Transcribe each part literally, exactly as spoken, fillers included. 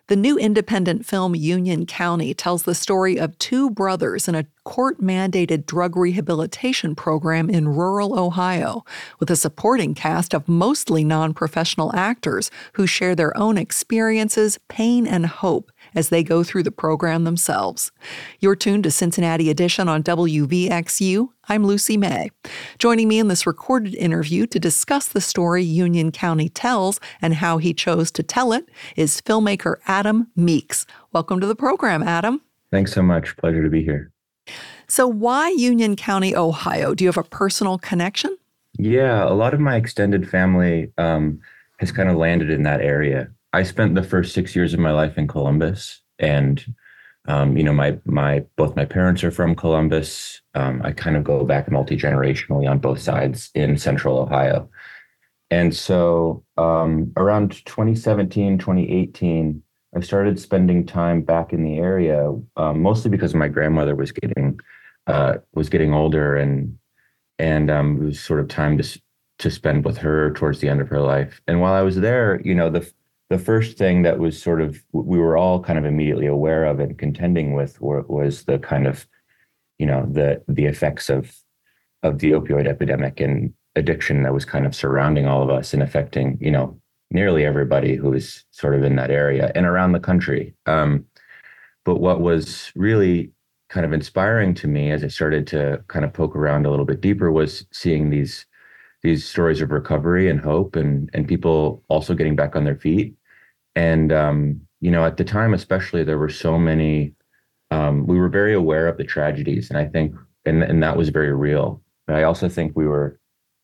The new independent film Union County tells the story of two brothers in a court-mandated drug rehabilitation program in rural Ohio, with a supporting cast of mostly non-professional actors who share their own experiences, pain, and hope as they go through the program themselves. You're tuned to Cincinnati Edition on W V X U. I'm Lucy May. Joining me in this recorded interview to discuss the story Union County tells and how he chose to tell it is filmmaker Adam Meeks. Welcome to the program, Adam. Thanks so much. Pleasure to be here. So why Union County, Ohio? Do you have a personal connection? Yeah, a lot of my extended family um, has kind of landed in that area. I spent the first six years of my life in Columbus, and um, you know, my my both my parents are from Columbus. Um, I kind of go back multi-generationally on both sides in Central Ohio, and so um, around twenty seventeen, twenty eighteen, I started spending time back in the area, um, mostly because my grandmother was getting uh, was getting older, and and um, it was sort of time to to spend with her towards the end of her life. And while I was there, you know, the the first thing that was sort of we were all kind of immediately aware of and contending with were, was the kind of, you know, the the effects of of the opioid epidemic and addiction that was kind of surrounding all of us and affecting, you know, nearly everybody who was sort of in that area and around the country. Um, but what was really kind of inspiring to me as I started to kind of poke around a little bit deeper was seeing these these stories of recovery and hope, and and people also getting back on their feet. And, um, you know, at the time, especially, there were so many, um, we were very aware of the tragedies. And I think, and, and that was very real. But I also think we were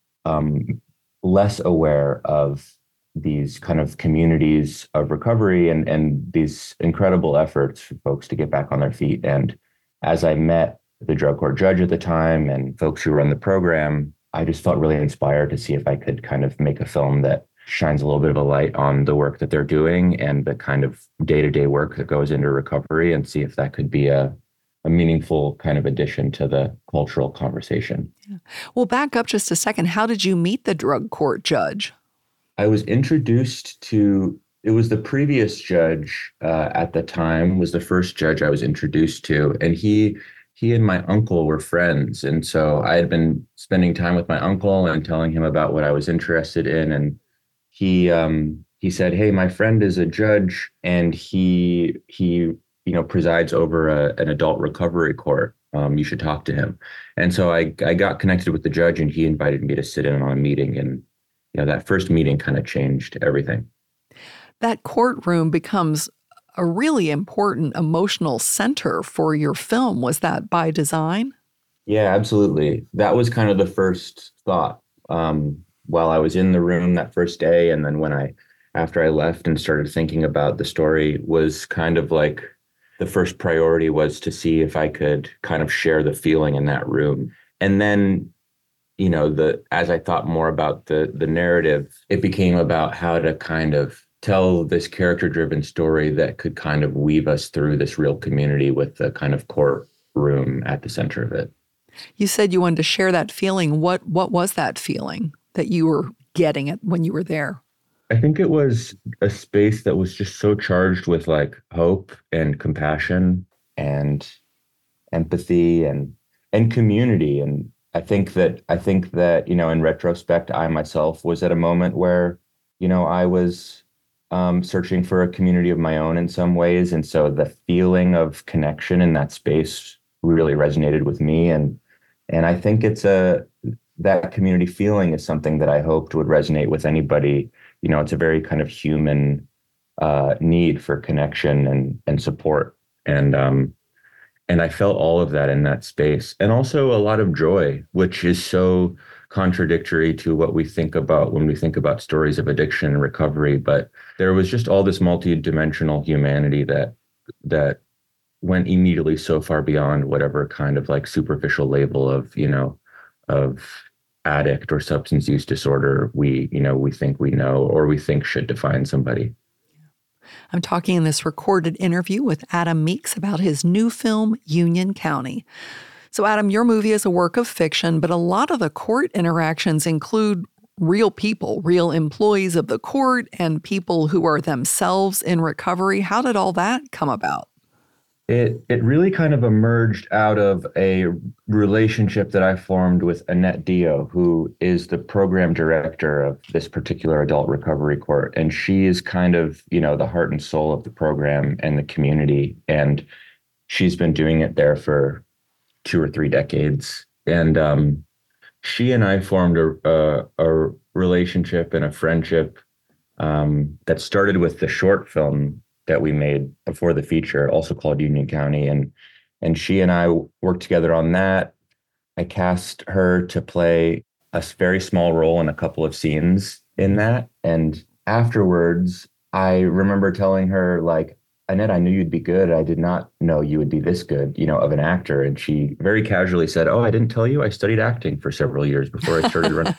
um, less aware of these kind of communities of recovery and, and these incredible efforts for folks to get back on their feet. And as I met the drug court judge at the time and folks who run the program, I just felt really inspired to see if I could kind of make a film that shines a little bit of a light on the work that they're doing and the kind of day-to-day work that goes into recovery, and see if that could be a, a meaningful kind of addition to the cultural conversation. Yeah. Well, back up just a second. How did you meet the drug court judge? I was introduced to, it was the previous judge uh, at the time, was the first judge I was introduced to, and he He and my uncle were friends. And so I had been spending time with my uncle and telling him about what I was interested in. And he um, he said, "Hey, my friend is a judge, and he he you know presides over a, an adult recovery court. Um, you should talk to him." And so I I got connected with the judge, and he invited me to sit in on a meeting. And you know that first meeting kind of changed everything. That courtroom becomes a really important emotional center for your film. Was that by design? Yeah, absolutely. That was kind of the first thought um, while I was in the room that first day. And then when I, after I left and started thinking about the story, was kind of like the first priority was to see if I could kind of share the feeling in that room. And then, you know, the as I thought more about the the narrative, it became about how to kind of tell this character-driven story that could kind of weave us through this real community with the kind of courtroom at the center of it. You said you wanted to share that feeling. What what was that feeling that you were getting it when you were there? I think it was a space that was just so charged with like hope and compassion and empathy and and community. And I think that I think that, you know, in retrospect, I myself was at a moment where, you know, I was Um, searching for a community of my own in some ways. And so the feeling of connection in that space really resonated with me. And and I think it's a that community feeling is something that I hoped would resonate with anybody. You know, it's a very kind of human uh, need for connection and and support. And um, and I felt all of that in that space. And also a lot of joy, which is so contradictory to what we think about when we think about stories of addiction and recovery. But there was just all this multi-dimensional humanity that that went immediately so far beyond whatever kind of like superficial label of, you know, of addict or substance use disorder we, you know, we think we know or we think should define somebody. I'm talking in this recorded interview with Adam Meeks about his new film, Union County. So, Adam, your movie is a work of fiction, but a lot of the court interactions include real people, real employees of the court and people who are themselves in recovery. How did all that come about? It it really kind of emerged out of a relationship that I formed with Annette Dio, who is the program director of this particular adult recovery court. And she is kind of, you know, the heart and soul of the program and the community. And she's been doing it there for two or three decades. And um, she and I formed a, a, a relationship and a friendship um, that started with the short film that we made before the feature, also called Union County. And and she and I worked together on that. I cast her to play a very small role in a couple of scenes in that. And afterwards, I remember telling her, like, Annette, I knew you'd be good. I did not know you would be this good, you know, of an actor. And she very casually said, oh, I didn't tell you I studied acting for several years before I started running.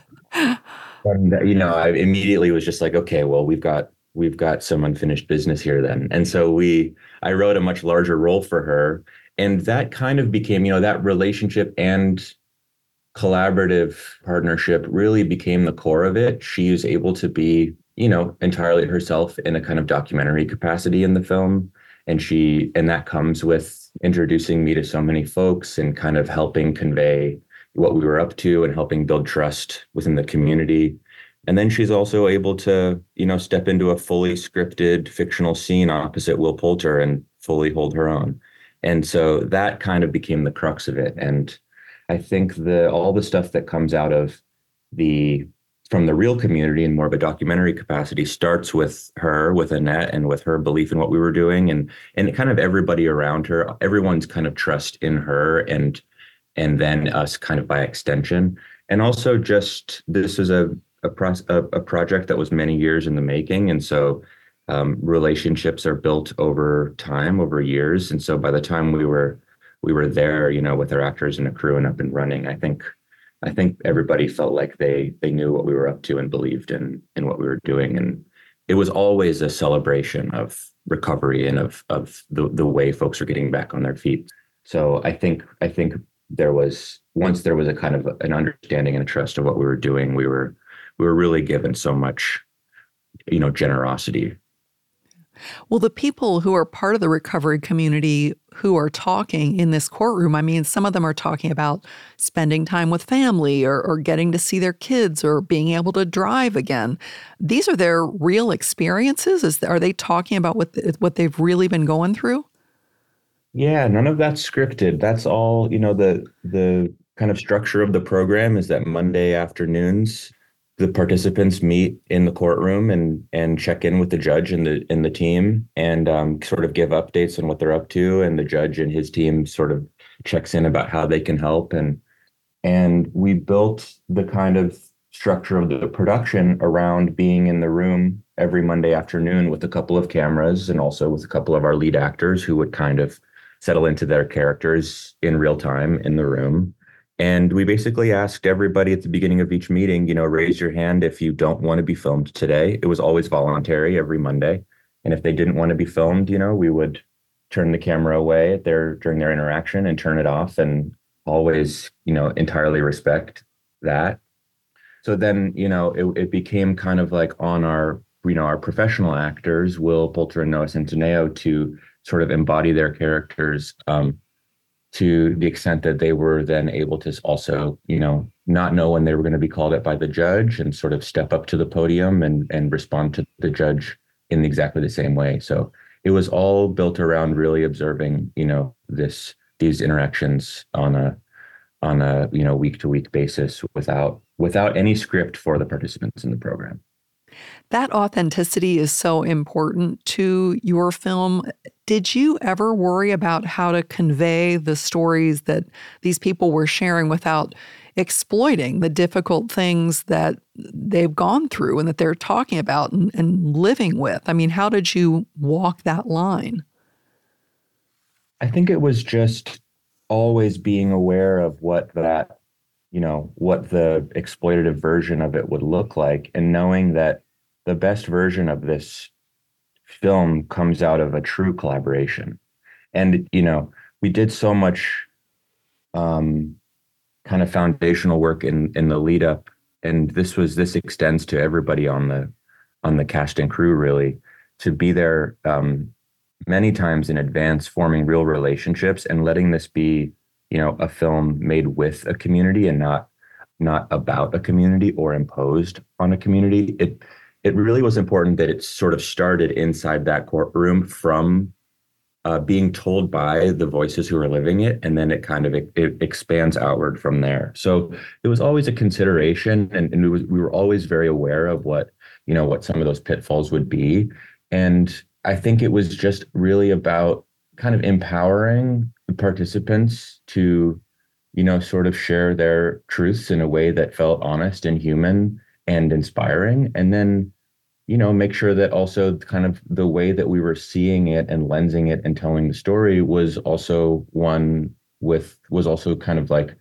And, you know, I immediately was just like, okay, well, we've got we've got some unfinished business here then. And so we, I wrote a much larger role for her. And that kind of became, you know, that relationship and collaborative partnership really became the core of it. She was able to be, you know, entirely herself in a kind of documentary capacity in the film. And she, and that comes with introducing me to so many folks and kind of helping convey what we were up to and helping build trust within the community. And then she's also able to, you know, step into a fully scripted fictional scene opposite Will Poulter and fully hold her own. And so that kind of became the crux of it. And I think the all the stuff that comes out of the from the real community in more of a documentary capacity starts with her, with Annette, and with her belief in what we were doing, and and kind of everybody around her, everyone's kind of trust in her, and and then us kind of by extension. And also just this is a a, pro- a, a project that was many years in the making. And so um, relationships are built over time, over years. And so by the time we were we were there, you know, with our actors and a crew and up and running, I think I think everybody felt like they they knew what we were up to and believed in in what we were doing. And it was always a celebration of recovery and of of the, the way folks are getting back on their feet. So I think I think there was once there was a kind of an understanding and a trust of what we were doing, we were we were really given so much, you know, generosity. Well, the people who are part of the recovery community who are talking in this courtroom, I mean, some of them are talking about spending time with family or, or getting to see their kids or being able to drive again. These are their real experiences? Is, are they talking about what, what they've really been going through? Yeah, none of that's scripted. That's all, you know, the the kind of structure of the program is that Monday afternoons, the participants meet in the courtroom and and check in with the judge and the and the team and um, sort of give updates on what they're up to. And the judge and his team sort of checks in about how they can help. And and we built the kind of structure of the production around being in the room every Monday afternoon with a couple of cameras and also with a couple of our lead actors who would kind of settle into their characters in real time in the room. And we basically asked everybody at the beginning of each meeting, you know, raise your hand if you don't want to be filmed today. It was always voluntary every Monday. And if they didn't want to be filmed, you know, we would turn the camera away at their during their interaction and turn it off and always, you know, entirely respect that. So then, you know, it, it became kind of like on our, you know, our professional actors, Will Poulter and Noah Centineo, to sort of embody their characters um, to the extent that they were then able to also, you know, not know when they were going to be called up by the judge and sort of step up to the podium and, and respond to the judge in exactly the same way. So it was all built around really observing, you know, this, these interactions on a, on a, you know, week to week basis without, without any script for the participants in the program. That authenticity is so important to your film. Did you ever worry about how to convey the stories that these people were sharing without exploiting the difficult things that they've gone through and that they're talking about and, and living with? I mean, how did you walk that line? I think it was just always being aware of what that, you know, what the exploitative version of it would look like, and knowing that the best version of this film comes out of a true collaboration. And, you know, we did so much um, kind of foundational work in, in the lead up and this was this extends to everybody on the on the cast and crew, really, to be there um, many times in advance, forming real relationships and letting this be, you know, a film made with a community and not not about a community or imposed on a community. It it really was important that it sort of started inside that courtroom from uh, being told by the voices who are living it, and then it kind of it, it expands outward from there. So it was always a consideration, and, and it was, we were always very aware of what, you know, what some of those pitfalls would be. And I think it was just really about kind of empowering the participants to, you know, sort of share their truths in a way that felt honest and human and inspiring. And then, you know, make sure that also kind of the way that we were seeing it and lensing it and telling the story was also one with, was also kind of like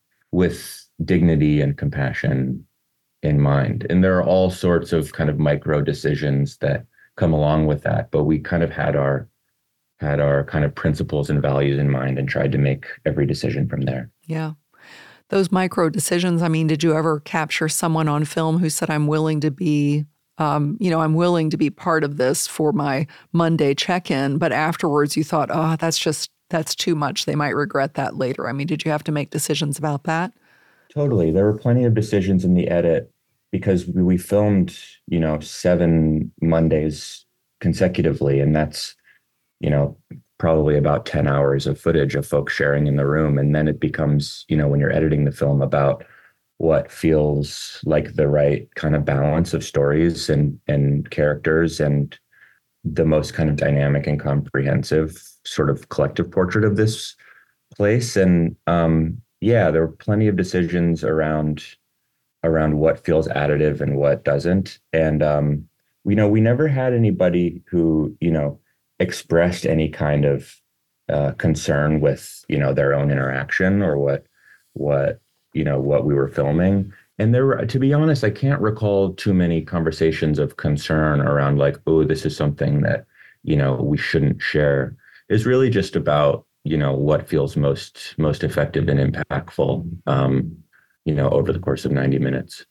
with dignity and compassion in mind. And there are all sorts of kind of micro decisions that come along with that, but we kind of had our, had our kind of principles and values in mind and tried to make every decision from there. Yeah. Those micro decisions, I mean, did you ever capture someone on film who said, I'm willing to be Um, you know, I'm willing to be part of this for my Monday check-in, but afterwards you thought, oh, that's just, that's too much. They might regret that later. I mean, did you have to make decisions about that? Totally. There were plenty of decisions in the edit because we, we filmed, you know, seven Mondays consecutively. And that's, you know, probably about ten hours of footage of folks sharing in the room. And then it becomes, you know, when you're editing the film, about what feels like the right kind of balance of stories and and characters and the most kind of dynamic and comprehensive sort of collective portrait of this place. And um, yeah, there were plenty of decisions around around what feels additive and what doesn't. And um, you know, we never had anybody who, you know, expressed any kind of uh, concern with, you know, their own interaction or what what you know, what we were filming. And there were, to be honest, I can't recall too many conversations of concern around like, oh, this is something that, you know, we shouldn't share. It's really just about, you know, what feels most, most effective and impactful, um, you know, over the course of ninety minutes.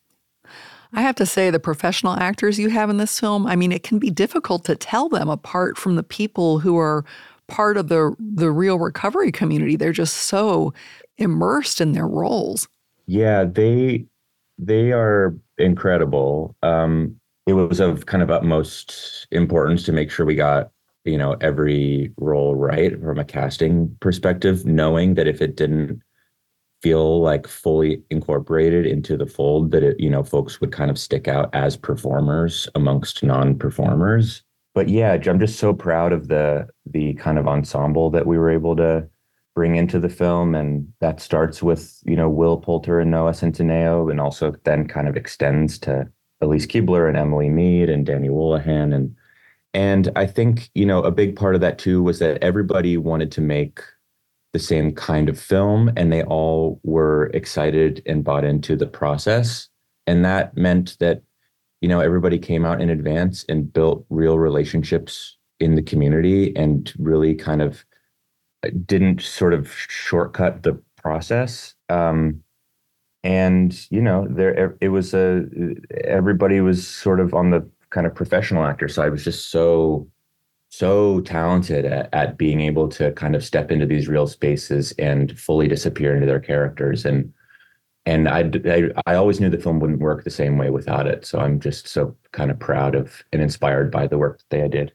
I have to say, the professional actors you have in this film, I mean, it can be difficult to tell them apart from the people who are part of the the real recovery community. They're just so immersed in their roles. Yeah, they they are incredible. Um, it was of kind of utmost importance to make sure we got, you know, every role right from a casting perspective, knowing that if it didn't feel like fully incorporated into the fold, that it, you know, folks would kind of stick out as performers amongst non-performers. But yeah, I'm just so proud of the the kind of ensemble that we were able to bring into the film. And that starts with, you know, Will Poulter and Noah Centineo, and also then kind of extends to Elise Keebler and Emily Mead and Danny Woolahan. And, and I think, you know, a big part of that too was that everybody wanted to make the same kind of film, and they all were excited and bought into the process. And that meant that, you know, everybody came out in advance and built real relationships in the community and really kind of didn't sort of shortcut the process. Um, and, you know, there, it was a, everybody was sort of on the kind of professional actor side was just so, so talented at, at being able to kind of step into these real spaces and fully disappear into their characters. And, and I, I, I always knew the film wouldn't work the same way without it. So I'm just so kind of proud of and inspired by the work that they did.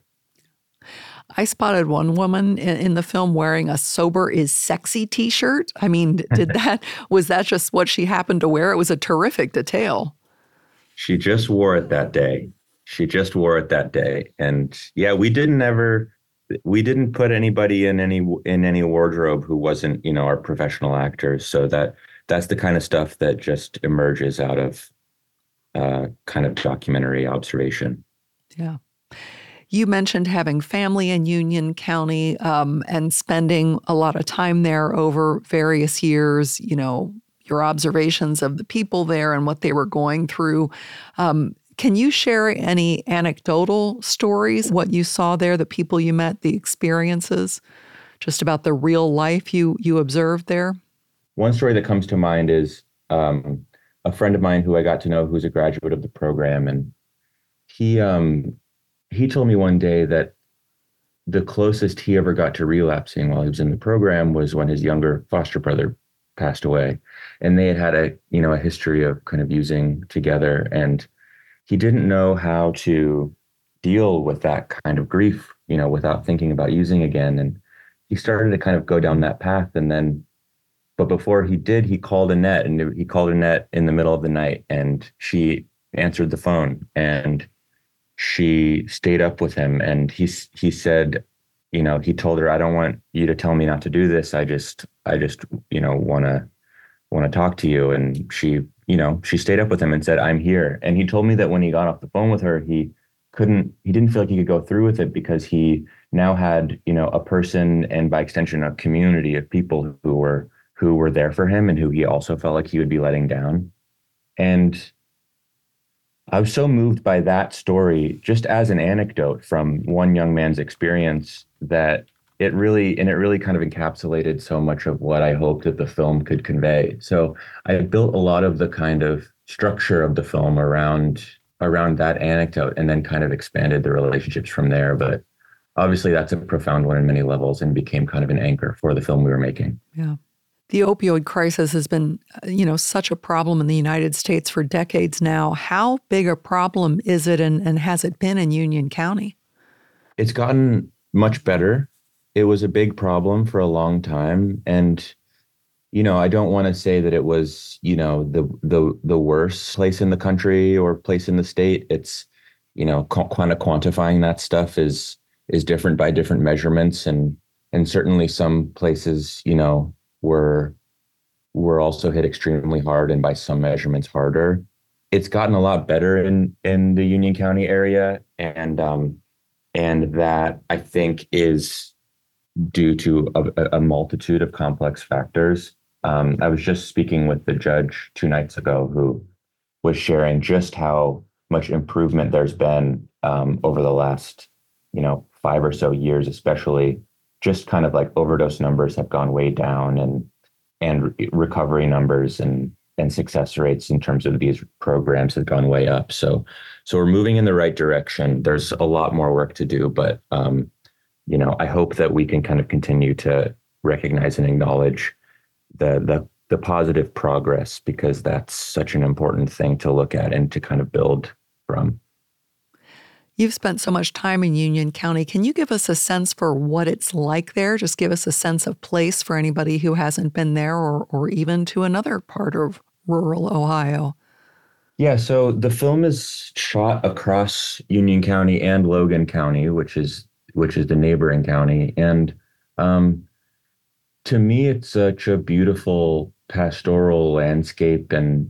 I spotted one woman in, in the film wearing a "Sober is Sexy" t-shirt. I mean, did that, was that just what she happened to wear? It was a terrific detail. She just wore it that day. She just wore it that day. And yeah, we didn't ever, we didn't put anybody in any, in any wardrobe who wasn't, you know, our professional actors. So that, that's the kind of stuff that just emerges out of uh, kind of documentary observation. Yeah. You mentioned having family in Union County um, and spending a lot of time there over various years, you know, your observations of the people there and what they were going through. Um, can you share any anecdotal stories, what you saw there, the people you met, the experiences, just about the real life you you observed there? One story that comes to mind is um, a friend of mine who I got to know who's a graduate of the program, and he um he told me one day that the closest he ever got to relapsing while he was in the program was when his younger foster brother passed away, and they had had a you know a history of kind of using together, and he didn't know how to deal with that kind of grief, you know, without thinking about using again. And he started to kind of go down that path. And then, but before he did, he called Annette, and he called Annette in the middle of the night, and she answered the phone, and she stayed up with him. And he, he said, you know, he told her, I don't want you to tell me not to do this. I just, I just, you know, want to, want to talk to you. And she, you know, she stayed up with him and said, I'm here. And he told me that when he got off the phone with her, he couldn't, he didn't feel like he could go through with it because he now had, you know, a person, and by extension, a community of people who were, who were there for him and who he also felt like he would be letting down. And I was so moved by that story, just as an anecdote from one young man's experience, that it really, and it really kind of encapsulated so much of what I hoped that the film could convey. So I built a lot of the kind of structure of the film around, around that anecdote, and then kind of expanded the relationships from there. But obviously that's a profound one in many levels, and became kind of an anchor for the film we were making. Yeah. The opioid crisis has been, you know, such a problem in the United States for decades now. How big a problem is it, and, and has it been in Union County? It's gotten much better. It was a big problem for a long time. And, you know, I don't want to say that it was, you know, the the the worst place in the country or place in the state. It's, you know, qu- kind of quantifying that stuff is is different by different measurements. And and certainly some places, you know, were were also hit extremely hard, and by some measurements harder. It's gotten a lot better in in the Union County area, and um and that I think is due to a, a multitude of complex factors. Um, I was just speaking with the judge two nights ago, who was sharing just how much improvement there's been um, over the last, you know, five or so years, especially. Just kind of like overdose numbers have gone way down, and and recovery numbers and and success rates in terms of these programs have gone way up. So so we're moving in the right direction. There's a lot more work to do, but um, you know, I hope that we can kind of continue to recognize and acknowledge the the the positive progress, because that's such an important thing to look at and to kind of build from. You've spent so much time in Union County. Can you give us a sense for what it's like there? Just give us a sense of place for anybody who hasn't been there, or or even to another part of rural Ohio. Yeah, so the film is shot across Union County and Logan County, which is which is the neighboring county. And um, to me, it's such a beautiful pastoral landscape, and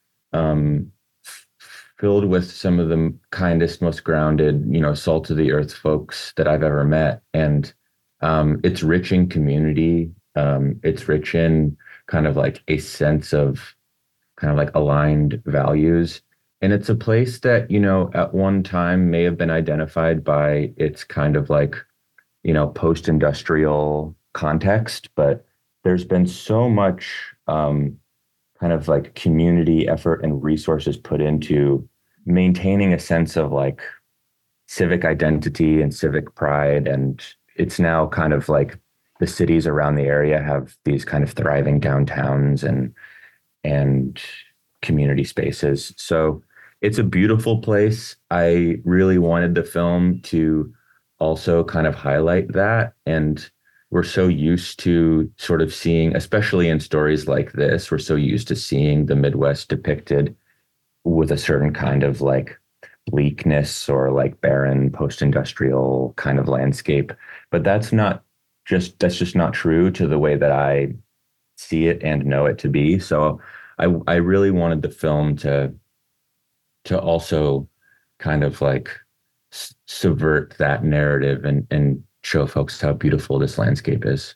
um, f- filled with some of the kindest, most grounded, you know, salt of the earth folks that I've ever met. And um, it's rich in community. Um, it's rich in kind of like a sense of kind of like aligned values. And it's a place that, you know, at one time may have been identified by its kind of like, you know, post-industrial context, but there's been so much um, kind of like community effort and resources put into maintaining a sense of like civic identity and civic pride. And it's now kind of like the cities around the area have these kind of thriving downtowns and and community spaces. So it's a beautiful place. I really wanted the film to also kind of highlight that. And we're so used to sort of seeing, especially in stories like this, we're so used to seeing the Midwest depicted with a certain kind of like bleakness or like barren post-industrial kind of landscape. But that's not just, that's just not true to the way that I see it and know it to be. So I I really wanted the film to to also kind of like s- subvert that narrative and and show folks how beautiful this landscape is.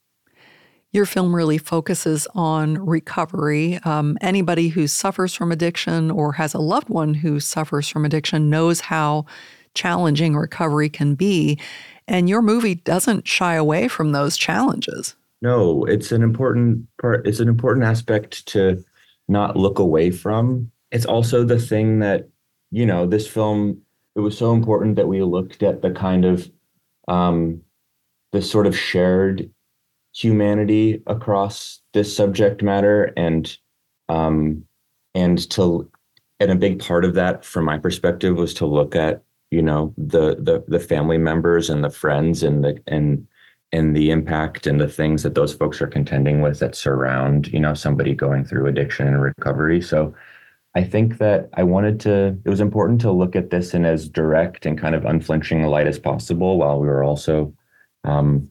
Your film really focuses on recovery. Um, anybody who suffers from addiction or has a loved one who suffers from addiction knows how challenging recovery can be. And your movie doesn't shy away from those challenges. No, it's an important part. It's an important aspect to not look away from. It's also the thing that, you know, this film, it was so important that we looked at the kind of, um, the sort of shared humanity across this subject matter. And, um, and to, and a big part of that from my perspective was to look at, you know, the, the, the family members and the friends and the, and, and the impact and the things that those folks are contending with that surround, you know, somebody going through addiction and recovery. So I think that I wanted to, it was important to look at this in as direct and kind of unflinching a light as possible, while we were also, um,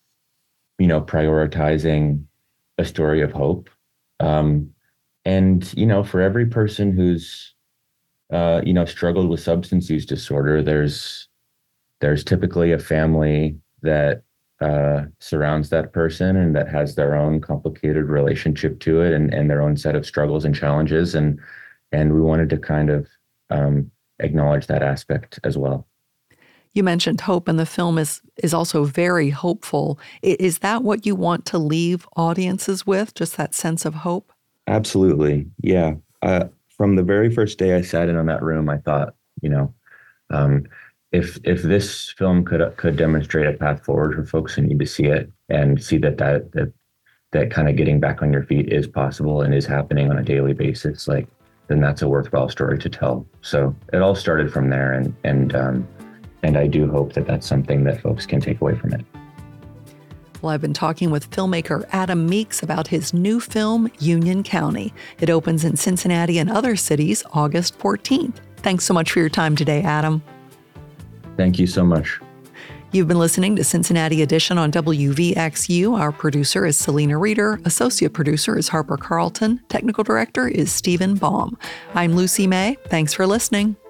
you know, prioritizing a story of hope. Um, and, you know, for every person who's, uh, you know, struggled with substance use disorder, there's, there's typically a family that uh, surrounds that person and that has their own complicated relationship to it, and, and their own set of struggles and challenges. And, and we wanted to kind of um, acknowledge that aspect as well. You mentioned hope, and the film is is also very hopeful. Is that what you want to leave audiences with, just that sense of hope? Absolutely. Yeah. Uh, from the very first day I sat in on that room, I thought, you know, um, if if this film could could demonstrate a path forward for folks who need to see it, and see that that that, that kind of getting back on your feet is possible and is happening on a daily basis, like, then that's a worthwhile story to tell. So it all started from there, and and um, and I do hope that that's something that folks can take away from it. Well, I've been talking with filmmaker Adam Meeks about his new film, Union County. It opens in Cincinnati and other cities August fourteenth. Thanks so much for your time today, Adam. Thank you so much. You've been listening to Cincinnati Edition on W V X U. Our producer is Selena Reeder. Associate producer is Harper Carlton. Technical director is Stephen Baum. I'm Lucy May. Thanks for listening.